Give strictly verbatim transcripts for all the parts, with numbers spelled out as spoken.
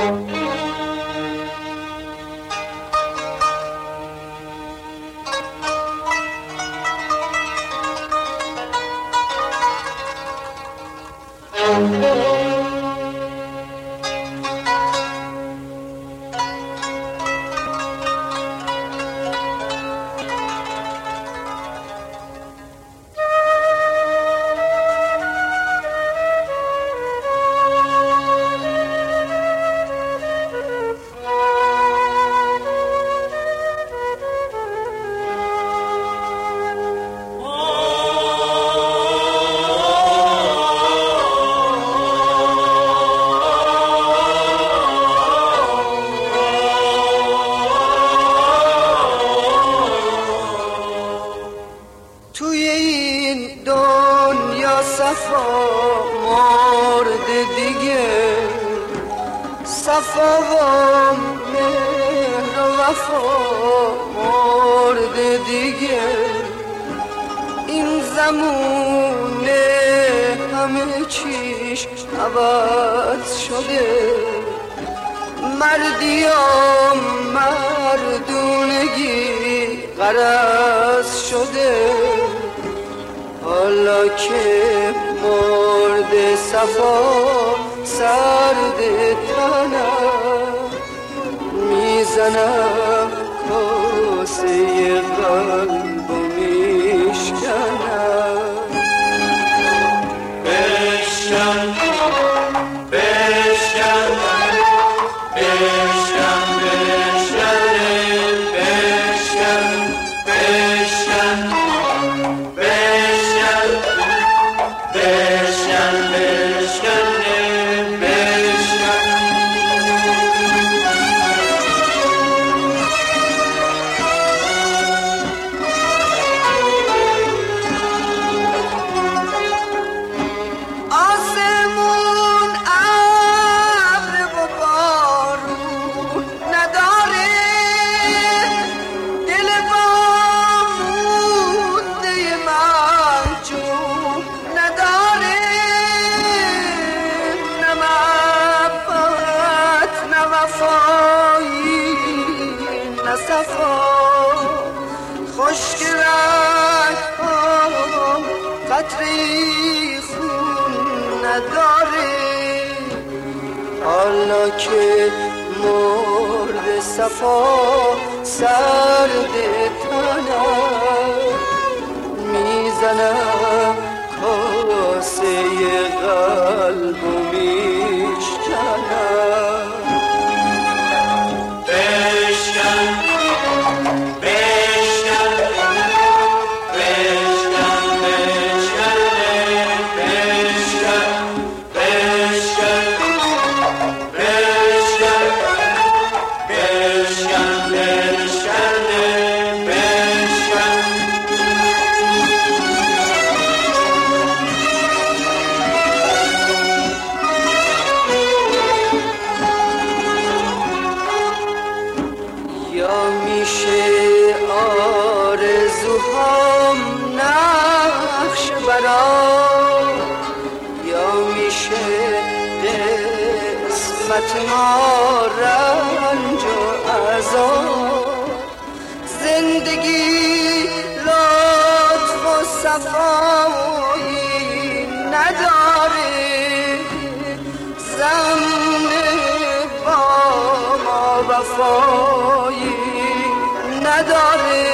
صفا و مهر و وفا مرده دیگه، این زمونه همه چیش عوض شده، مردی و مردونگی غرض شده. حالا که مرد صفا سرد تنم، میزنم کاسه قلب و میشکنم. بشکن بشکن بشکن بشکن بشکن بشکن بشکن بشکن بشکن خشک رنگ ها قطری خون نداره. حالا که مرد صفا سرد تنم، میزنم کاسه قلب و میشکنم. بشکن آرزوهام نقش برام، یا میشه قسمت ما رنج و عذاب. زندگی لطف و صفایی نداره، زمین با ما وفایی نداره.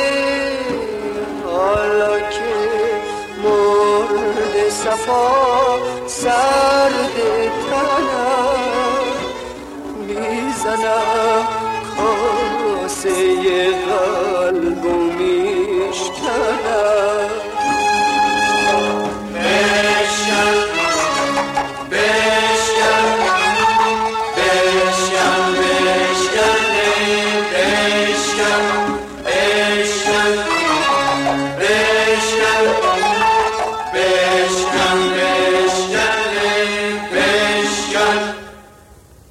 حالا که مرد صفا سرد تنم، میزنم کاسه قلب و